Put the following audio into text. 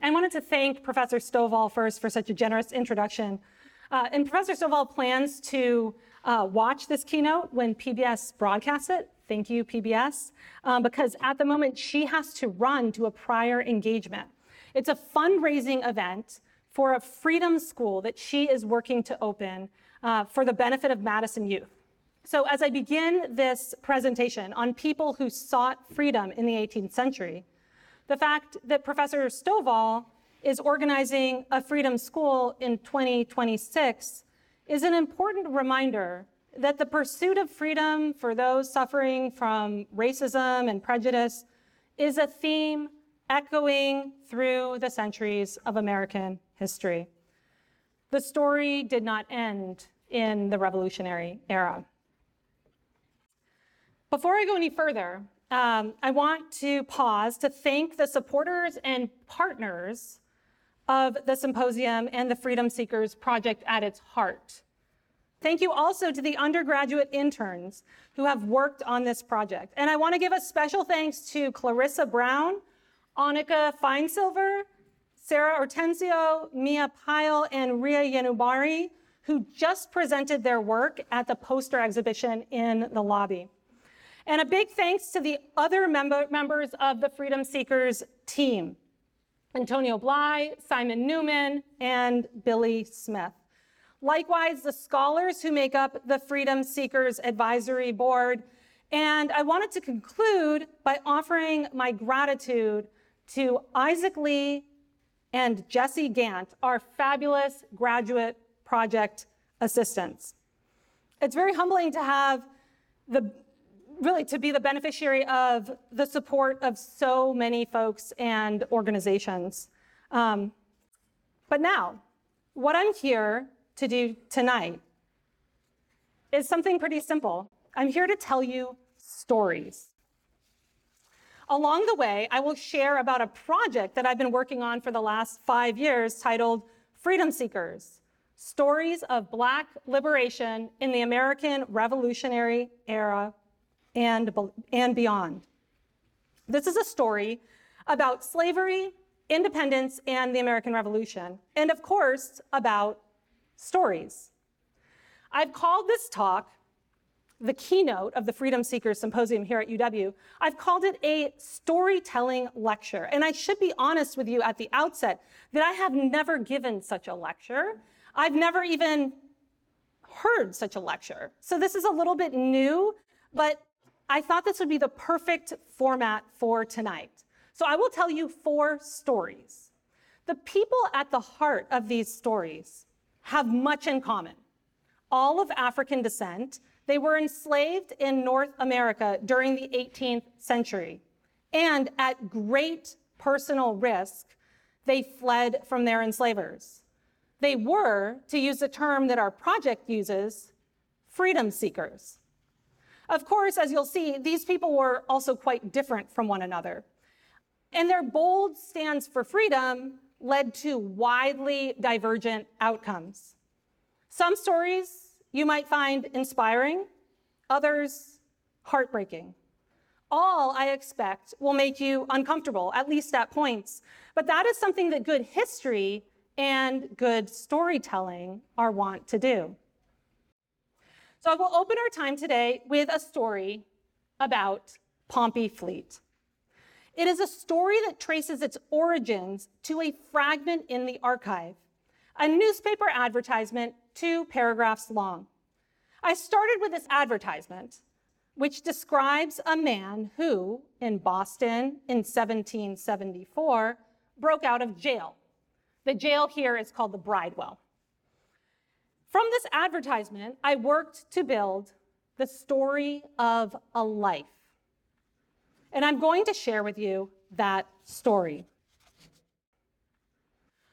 I wanted to thank Professor Stovall first for such a generous introduction. And Professor Stovall plans to watch this keynote when PBS broadcasts it. Thank you, PBS, because at the moment she has to run to a prior engagement. It's a fundraising event for a freedom school that she is working to open for the benefit of Madison youth. So as I begin this presentation on people who sought freedom in the 18th century, the fact that Professor Stovall is organizing a freedom school in 2026 is an important reminder that the pursuit of freedom for those suffering from racism and prejudice is a theme echoing through the centuries of American history. The story did not end in the Revolutionary era. Before I go any further, I want to pause to thank the supporters and partners of the symposium and the Freedom Seekers project at its heart. Thank you also to the undergraduate interns who have worked on this project. And I want to give a special thanks to Clarissa Brown, Annika Feinsilver, Sarah Ortenzio, Mia Pyle, and Ria Yanubari, who just presented their work at the poster exhibition in the lobby. And a big thanks to the other members of the Freedom Seekers team, Antonio Bly, Simon Newman, and Billy Smith. Likewise, the scholars who make up the Freedom Seekers Advisory Board. And I wanted to conclude by offering my gratitude to Isaac Lee and Jesse Gant, our fabulous graduate project assistants. It's very humbling to have to be the beneficiary of the support of so many folks and organizations. But now, what I'm here to do tonight is something pretty simple. I'm here to tell you stories. Along the way, I will share about a project that I've been working on for the last 5 years titled Freedom Seekers, Stories of Black Liberation in the American Revolutionary Era and beyond. This is a story about slavery, independence, and the American Revolution, and of course, about stories. I've called this talk the keynote of the Freedom Seekers Symposium here at UW. I've called it a storytelling lecture, and I should be honest with you at the outset that I have never given such a lecture. I've never even heard such a lecture. So this is a little bit new, but I thought this would be the perfect format for tonight. So I will tell you 4 stories. The people at the heart of these stories have much in common. All of African descent, they were enslaved in North America during the 18th century. And at great personal risk, they fled from their enslavers. They were, to use the term that our project uses, freedom seekers. Of course, as you'll see, these people were also quite different from one another. And their bold stance for freedom led to widely divergent outcomes. Some stories you might find inspiring, others heartbreaking. All, I expect, will make you uncomfortable, at least at points. But that is something that good history and good storytelling are wont to do. So I will open our time today with a story about Pompey Fleet. It is a story that traces its origins to a fragment in the archive, a newspaper advertisement 2 paragraphs long. I started with this advertisement, which describes a man who, in Boston in 1774, broke out of jail. The jail here is called the Bridewell. From this advertisement, I worked to build the story of a life. And I'm going to share with you that story.